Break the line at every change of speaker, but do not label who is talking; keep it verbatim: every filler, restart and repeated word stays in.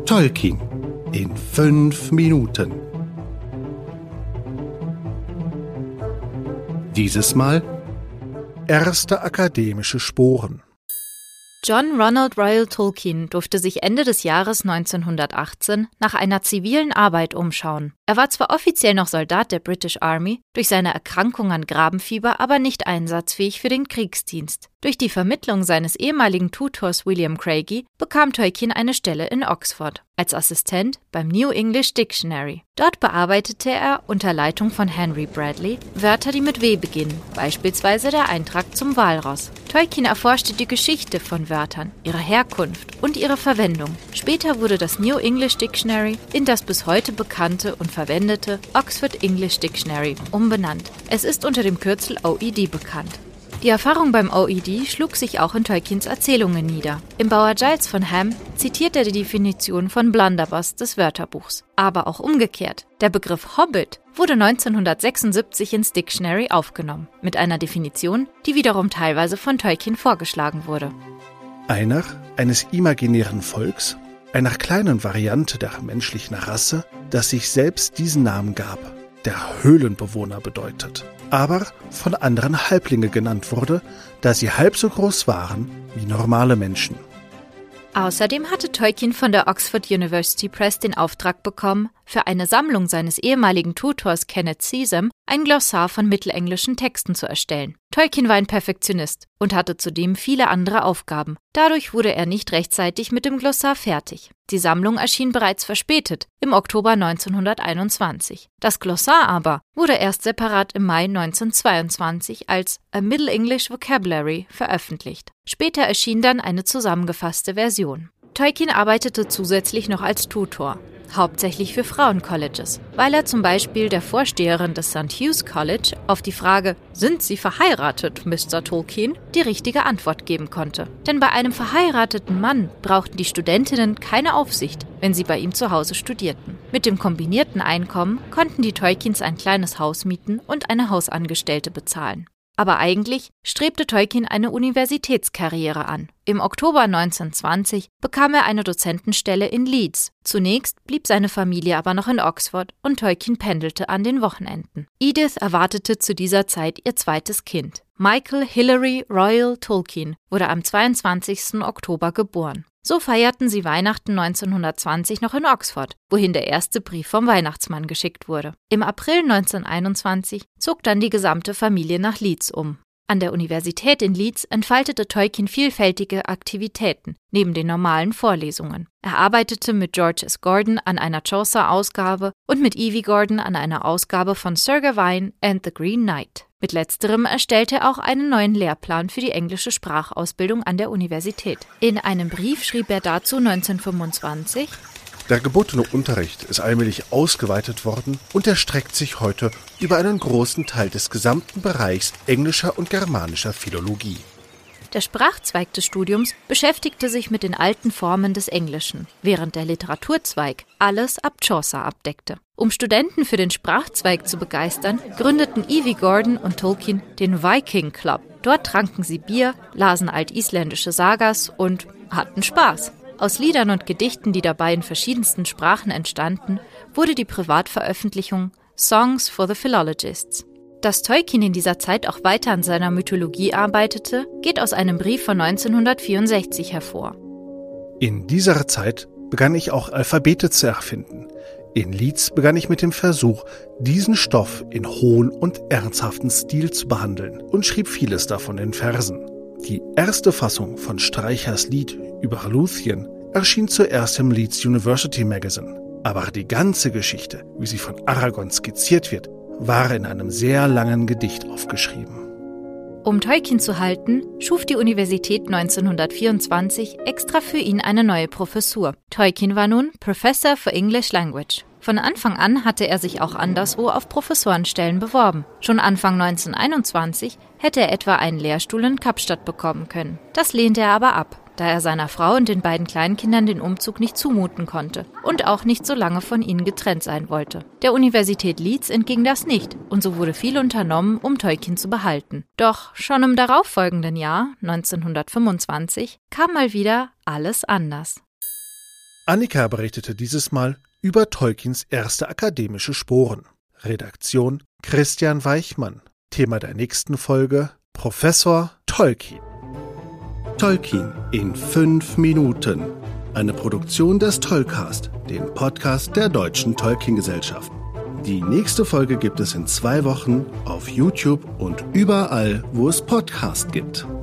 Tolkien in fünf Minuten. Dieses Mal erste akademische Sporen.
John Ronald Reuel Tolkien durfte sich Ende des Jahres neunzehnhundertachtzehn nach einer zivilen Arbeit umschauen. Er war zwar offiziell noch Soldat der British Army, durch seine Erkrankung an Grabenfieber aber nicht einsatzfähig für den Kriegsdienst. Durch die Vermittlung seines ehemaligen Tutors William Craigie bekam Tolkien eine Stelle in Oxford als Assistent beim New English Dictionary. Dort bearbeitete er unter Leitung von Henry Bradley Wörter, die mit W beginnen, beispielsweise der Eintrag zum Walross. Tolkien erforschte die Geschichte von Wörtern, ihre Herkunft und ihre Verwendung. Später wurde das New English Dictionary in das bis heute bekannte und verwendete Oxford English Dictionary umbenannt. Es ist unter dem Kürzel O E D bekannt. Die Erfahrung beim O E D schlug sich auch in Tolkiens Erzählungen nieder. Im Bauer Giles von Ham zitiert er die Definition von Blunderbuss des Wörterbuchs. Aber auch umgekehrt. Der Begriff Hobbit wurde neunzehnhundertsechsundsiebzig ins Dictionary aufgenommen, mit einer Definition, die wiederum teilweise von Tolkien vorgeschlagen wurde.
Einer eines imaginären Volks, einer kleinen Variante der menschlichen Rasse, das sich selbst diesen Namen gab, der Höhlenbewohner bedeutet, aber von anderen Halblinge genannt wurde, da sie halb so groß waren wie normale Menschen.
Außerdem hatte Tolkien von der Oxford University Press den Auftrag bekommen, für eine Sammlung seines ehemaligen Tutors Kenneth Sesam ein Glossar von mittelenglischen Texten zu erstellen. Tolkien war ein Perfektionist und hatte zudem viele andere Aufgaben. Dadurch wurde er nicht rechtzeitig mit dem Glossar fertig. Die Sammlung erschien bereits verspätet, im Oktober neunzehnhunderteinundzwanzig. Das Glossar aber wurde erst separat im Mai neunzehnhundertzweiundzwanzig als A Middle English Vocabulary veröffentlicht. Später erschien dann eine zusammengefasste Version. Tolkien arbeitete zusätzlich noch als Tutor, hauptsächlich für Frauencolleges, weil er zum Beispiel der Vorsteherin des Sankt Hugh's College auf die Frage »Sind Sie verheiratet, Mister Tolkien?« die richtige Antwort geben konnte. Denn bei einem verheirateten Mann brauchten die Studentinnen keine Aufsicht, wenn sie bei ihm zu Hause studierten. Mit dem kombinierten Einkommen konnten die Tolkiens ein kleines Haus mieten und eine Hausangestellte bezahlen. Aber eigentlich strebte Tolkien eine Universitätskarriere an. Im Oktober neunzehnhundertzwanzig bekam er eine Dozentenstelle in Leeds. Zunächst blieb seine Familie aber noch in Oxford und Tolkien pendelte an den Wochenenden. Edith erwartete zu dieser Zeit ihr zweites Kind. Michael Hilary Reuel Tolkien wurde am zweiundzwanzigsten Oktober geboren. So feierten sie Weihnachten neunzehnhundertzwanzig noch in Oxford, wohin der erste Brief vom Weihnachtsmann geschickt wurde. Im April neunzehnhunderteinundzwanzig zog dann die gesamte Familie nach Leeds um. An der Universität in Leeds entfaltete Tolkien vielfältige Aktivitäten, neben den normalen Vorlesungen. Er arbeitete mit George S. Gordon an einer Chaucer-Ausgabe und mit Evie Gordon an einer Ausgabe von Sir Gawain and the Green Knight. Mit letzterem erstellte er auch einen neuen Lehrplan für die englische Sprachausbildung an der Universität. In einem Brief schrieb er dazu neunzehnhundertfünfundzwanzig:
Der gebotene Unterricht ist allmählich ausgeweitet worden und erstreckt sich heute über einen großen Teil des gesamten Bereichs englischer und germanischer Philologie.
Der Sprachzweig des Studiums beschäftigte sich mit den alten Formen des Englischen, während der Literaturzweig alles ab Chaucer abdeckte. Um Studenten für den Sprachzweig zu begeistern, gründeten Evie Gordon und Tolkien den Viking Club. Dort tranken sie Bier, lasen altisländische Sagas und hatten Spaß. Aus Liedern und Gedichten, die dabei in verschiedensten Sprachen entstanden, wurde die Privatveröffentlichung Songs for the Philologists. Dass Tolkien in dieser Zeit auch weiter an seiner Mythologie arbeitete, geht aus einem Brief von neunzehnhundertvierundsechzig hervor.
In dieser Zeit begann ich auch Alphabete zu erfinden. In Leeds begann ich mit dem Versuch, diesen Stoff in hohen und ernsthaften Stil zu behandeln und schrieb vieles davon in Versen. Die erste Fassung von Streichers Lied über Luthien erschien zuerst im Leeds University Magazine. Aber die ganze Geschichte, wie sie von Aragorn skizziert wird, war in einem sehr langen Gedicht aufgeschrieben.
Um Tolkien zu halten, schuf die Universität neunzehnhundertvierundzwanzig extra für ihn eine neue Professur. Tolkien war nun Professor for English Language. Von Anfang an hatte er sich auch anderswo auf Professorenstellen beworben. Schon Anfang neunzehnhunderteinundzwanzig hätte er etwa einen Lehrstuhl in Kapstadt bekommen können. Das lehnte er aber ab, da er seiner Frau und den beiden Kleinkindern den Umzug nicht zumuten konnte und auch nicht so lange von ihnen getrennt sein wollte. Der Universität Leeds entging das nicht und so wurde viel unternommen, um Tolkien zu behalten. Doch schon im darauffolgenden Jahr, neunzehnhundertfünfundzwanzig, kam mal wieder alles anders.
Annika berichtete dieses Mal über Tolkiens erste akademische Sporen. Redaktion Christian Weichmann. Thema der nächsten Folge: Professor Tolkien. Tolkien in fünf Minuten. Eine Produktion des Tolcast, dem Podcast der Deutschen Tolkien-Gesellschaft. Die nächste Folge gibt es in zwei Wochen auf YouTube und überall, wo es Podcasts gibt.